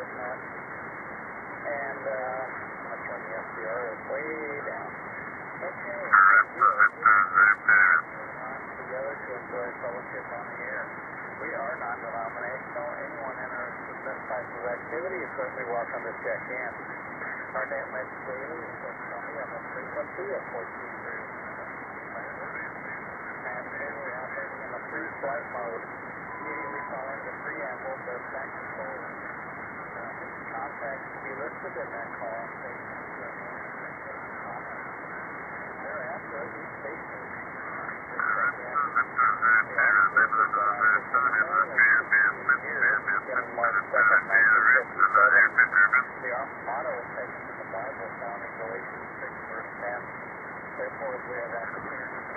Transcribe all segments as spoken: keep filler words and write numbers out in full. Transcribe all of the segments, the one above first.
isn't it? And, uh, I'm going to turn the S D R way down. Okay, good. Together to enjoy fellowship on the air. We are non-denominational. Anyone interested in this type of activity is certainly welcome to check in. Our net message daily is at Sunday on the frequency of fourteen thirty. And today we're operating in the free flight mode. Immediately following the preamble, the flight control uh, contacts to be listed in that call station. Thereafter, each station the motto is taken from the Bible found in Galatians six, verse ten. Therefore, we have opportunity to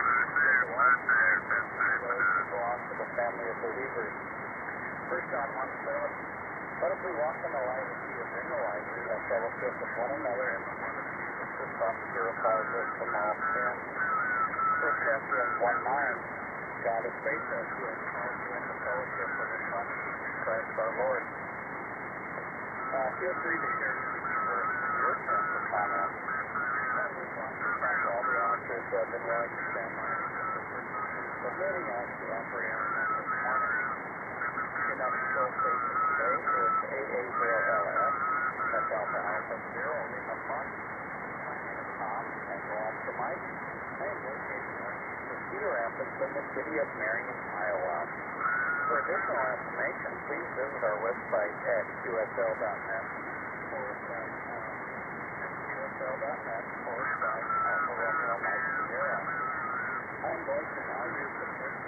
those who belong to the family of believers. First John one seven. But if we walk in the light as he is in the light, we have fellowship with one another, and the blood of Jesus Christ purifies us from all sin. First Corinthians one nine. God is faithful, who has called you into fellowship with his Son, Jesus Christ our Lord. Uh, feel free to share your teaching words in your turn for comment. And we want to thank all the officers who have been willing to stand by us for submitting us to operate our event this morning. In that control station today is A A zero L S. That's Alpha Alpha Zero, Lima Fox. My name is Tom, and go on to Mike. I am located in Cedar Rapids in the city of Marion, Iowa. For additional information, please visit our website at Q S L dot net forward slash Q S L dot net forward slash Alpha Romeo Mike Sierra. I'm going to now use the first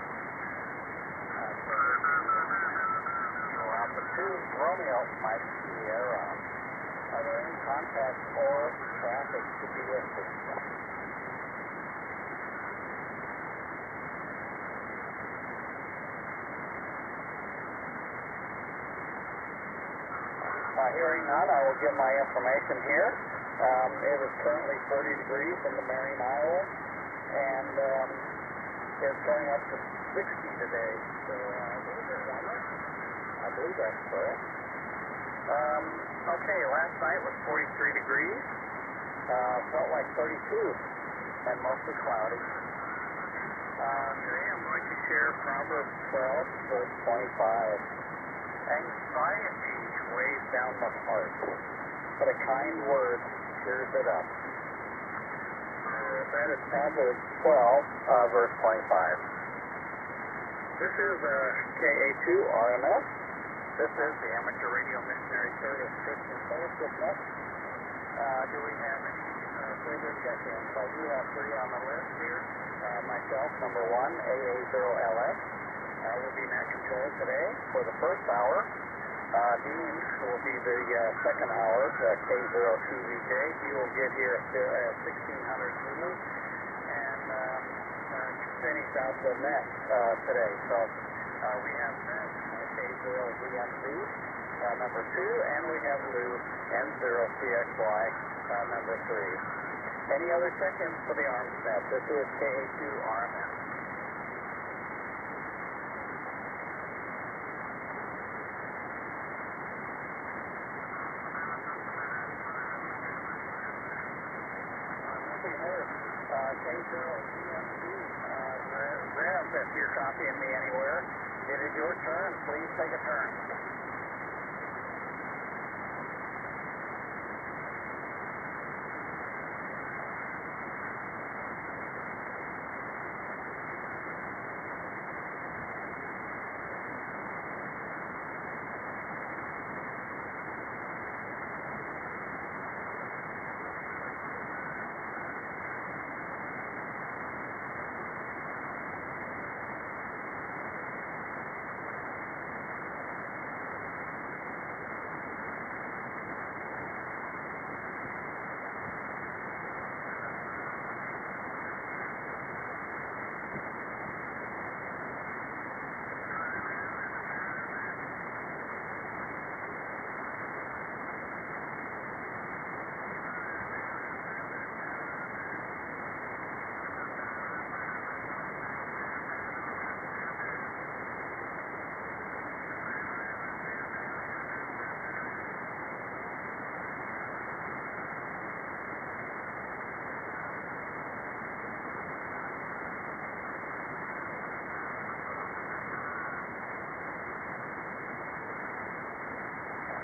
Kilo Alpha two Romeo Mike Sierra. Are there any contacts or traffic to be listed? Uh, hearing none, I will give my information here. Um, it is currently forty degrees in the Marion, Iowa, and um, it's going up to sixty today, so uh, a little bit warmer. I believe that's correct. Um, okay, last night was forty-three degrees. Uh, felt like thirty-two, and mostly cloudy. Uh, today I'm going to share Proverbs twelve, verse twenty-five. Anxiety weighs down the heart, but a kind word cheers it up. Uh, that is Proverbs twelve, uh, verse twenty-five. This is uh, K A two R M S. This is the Amateur Radio Missionary Service Christian Fellowship Net. Uh, do we have any uh, further check-ins? I do have three on the list here. Uh, myself, number one, A A zero L S. I will be net control today for the first hour. Uh, Dean will be the uh, second hour, uh, K zero T V J. He will get here at sixteen hundred Zulu and um, uh, finish out the net uh, today. So uh, we have net K zero V M Z, uh, number two, and we have Lou N zero C X Y, uh, number three. Any other check-ins for the arms net? This is K A two R M S. Uh, K zero C M C, uh, Rev, if you're copying me anywhere, it is your turn. Please take a turn.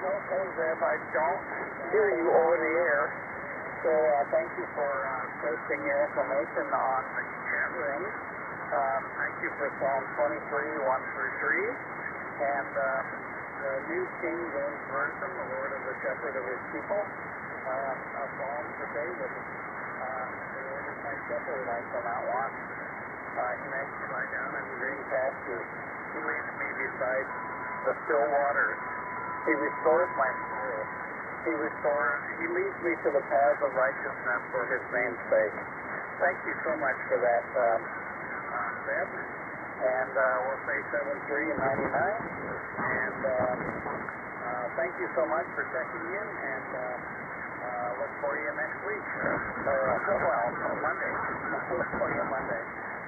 Okay, Zeb, I don't hear you over the air. So uh, thank you for uh, posting your information on the chat room. Um, thank you for Psalm twenty-three, one through three. And um, the New King James Version, the Lord is the shepherd of his people. Um, a psalm for David. Uh, the Lord is my shepherd, I shall not want. Uh, he makes me lie down in green pastures. He leads me beside the still waters. He restores my soul. He restores, he leads me to the paths of righteousness for his name's sake. Thank you so much for that, um, uh, Zeb. And uh, we'll say seven three ninety-nine. And um, uh, thank you so much for checking in, and uh, uh, look for you next week. Or, uh, well, Monday. Look for you Monday.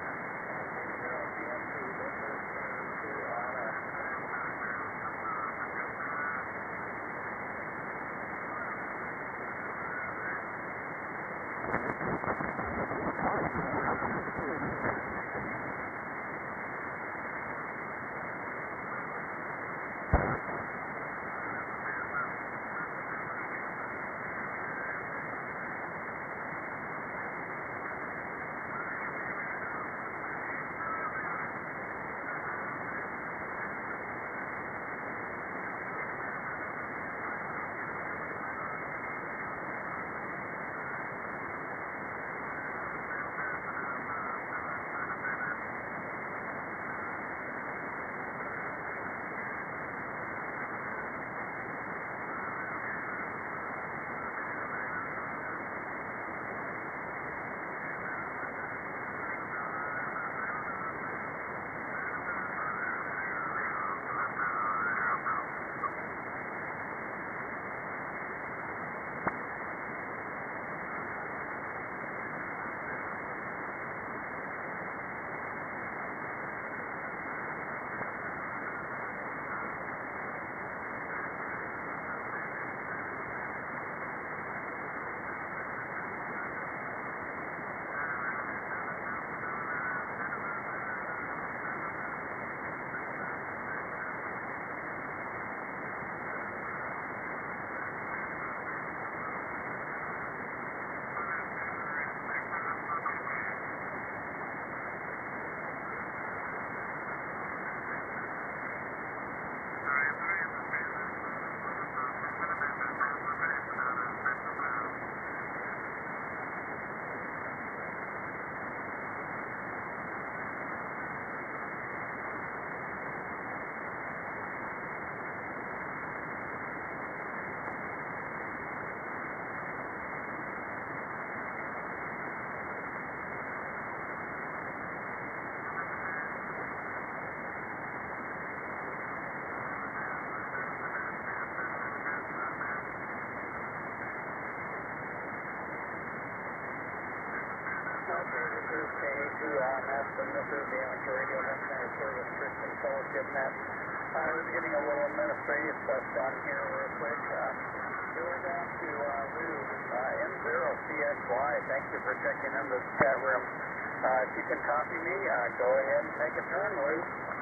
And this is the Amateur Radio Missionary Service Christian Fellowship Net. I was getting a little administrative stuff done here real quick. Uh, going down to uh, Lou, uh, N zero C X Y. Thank you for checking in the chat room. Uh, if you can copy me, uh, go ahead and take a turn, Lou.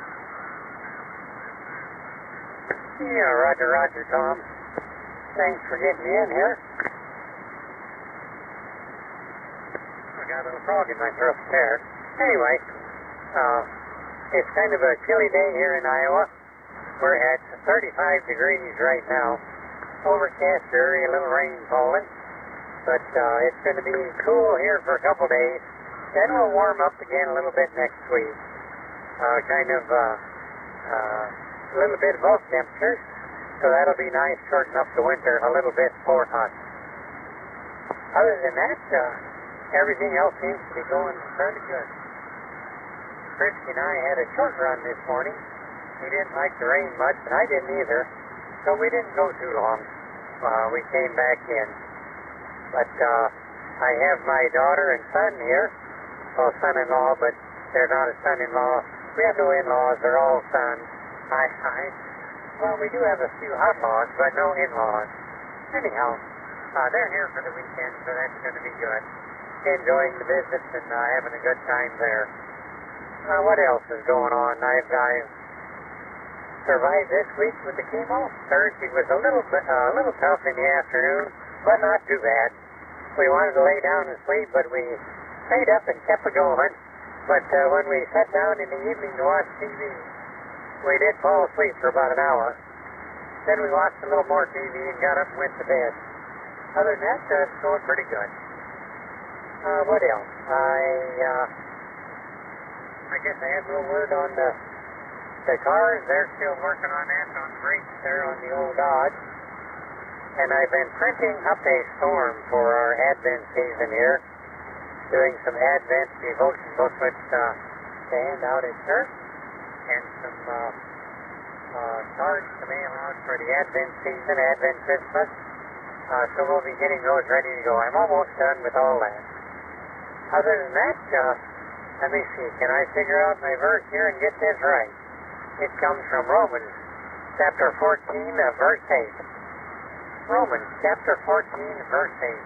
Yeah, roger, roger, Tom. Thanks for getting me in here. I got a little frog in my throat there. Anyway, uh, it's kind of a chilly day here in Iowa. We're at thirty-five degrees right now. Overcast, dreary, a little rain falling. But uh, it's going to be cool here for a couple days. Then we'll warm up again a little bit next week. Uh, kind of uh, uh, a little bit above temperatures. So that'll be nice, shorten up the winter a little bit for us. Other than that, uh, everything else seems to be going pretty good. Christy and I had a short run this morning. He didn't like the rain much, and I didn't either, so we didn't go too long. Uh, we came back in. But uh, I have my daughter and son here. Well, son-in-law, but they're not a son-in-law. We have no in-laws. They're all sons. Hi, hi. Well, we do have a few hot-laws, but no in-laws. Anyhow, uh, they're here for the weekend, so that's going to be good. Enjoying the business and uh, having a good time there. Uh, what else is going on? I've, I've survived this week with the chemo. Thursday was a little bit, uh, a little tough in the afternoon, but not too bad. We wanted to lay down and sleep, but we stayed up and kept it going. But uh, when we sat down in the evening to watch T V, we did fall asleep for about an hour. Then we watched a little more T V and got up and went to bed. Other than that, uh, it's going pretty good. Uh, what else? I, uh, I guess I had a little word on the, the cars. They're still working on that, on brakes there on the old Dodge. And I've been printing up a storm for our Advent season here, doing some Advent devotion booklets uh, to hand out at church, and some uh, uh, cards to mail out for the Advent season, Advent Christmas. Uh, so we'll be getting those ready to go. I'm almost done with all that. Other than that, uh, let me see, can I figure out my verse here and get this right? It comes from Romans chapter fourteen, uh, verse eight. Romans chapter fourteen, verse eight.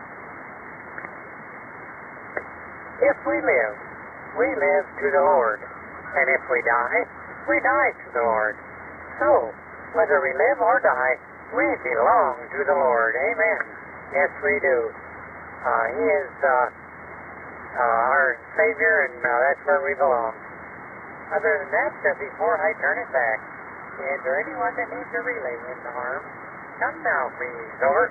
If we live, we live to the Lord. And if we die, we die to the Lord. So, whether we live or die, we belong to the Lord. Amen. Yes, we do. Uh, he is uh, uh, our Savior, and uh, that's where we belong. Other than that, uh, before I turn it back, is there anyone that needs a relay in the arm? Come now, please. Over.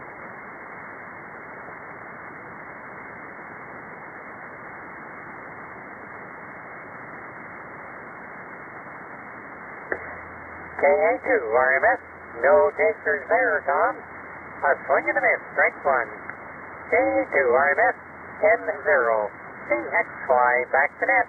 K A two, R M S. No takers there, Tom. A swing and a miss, strike one. K A two, R M S. N zero. C X Y, back to net.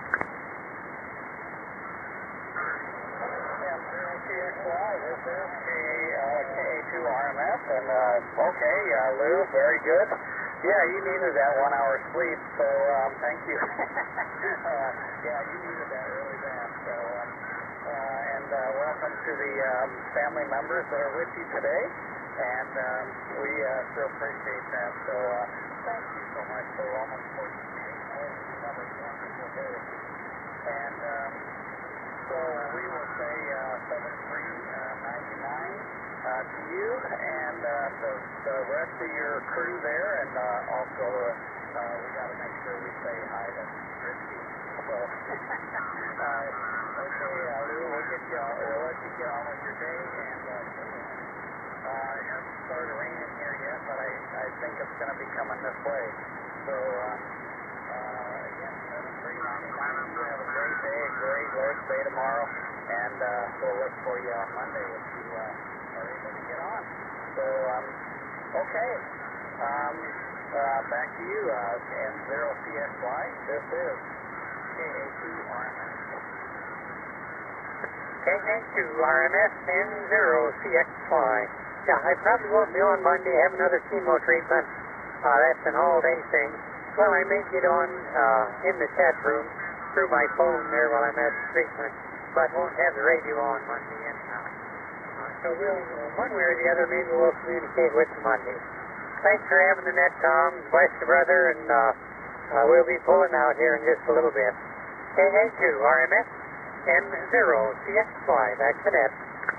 M zero C X Y, this is K A two R M S, and uh, okay, uh, Lou, very good. Yeah, you needed that one hour sleep, so um, thank you. uh, yeah, you needed that really bad, so... Um, Uh, and uh, welcome to the um, family members that are with you today, and um, we uh, sure appreciate that. So uh, thank you so much for almost forty years. Another wonderful day. And um, so we will say uh, seven three ninety-nine uh, to you and uh, the, the rest of your crew there, and uh, also uh, uh, we got to make sure we say hi to Christy. So, uh, okay, uh, Lou, we'll get you, we'll let you get on with your day, and uh, uh, it hasn't started raining here yet, but I, I think it's going to be coming this way. So, uh, uh, again, seven three ninety-nine, you have a great day, a great Lord's Day tomorrow, and uh, we'll look for you on Monday if you uh, are able to get on. So, um, okay, um, uh, back to you, uh, N zero C X Y, this is K A two R M S. K A two R M S N zero C X Y. Yeah, I probably won't be on Monday, have another chemo treatment. Uh, that's an all-day thing. Well, I may get on uh, in the chat room through my phone there while I'm at the treatment, but won't have the radio on Monday anyhow. Uh, so we'll, one way or the other, maybe we'll communicate with you Monday. Thanks for having the net, Tom. Bless you, brother, and uh, uh, we'll be pulling out here in just a little bit. K A two R M S N zero C X Y, back to net.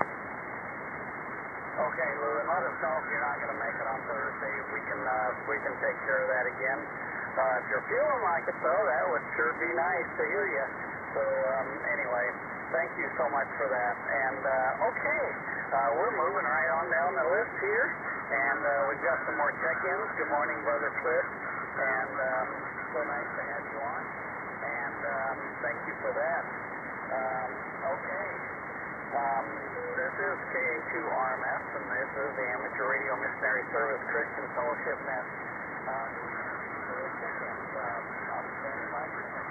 Okay, Lou, and let us know if you're not going to make it on Thursday. We can uh, we can take care of that again. Uh, if you're feeling like it, though, that would sure be nice to hear you. So um, anyway, thank you so much for that. And uh, okay, uh, we're moving right on down the list here, and uh, we've got some more check-ins. Good morning, Brother Chris, and um, so nice to have you on. And um, thank you for that. Um, okay. Um, this is K A two R M S, and this is the Amateur Radio Missionary Service Christian Fellowship Net. Uh, check-ins. Uh, I'll be standing by for you.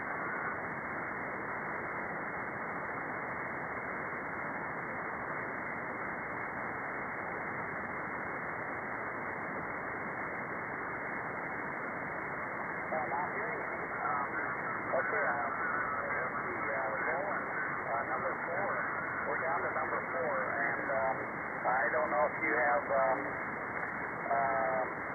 Uh, not hearing any. Um, okay, um, let's see, uh, Roland, uh, number four. We're down to number four, and um, I don't know if you have um, uh,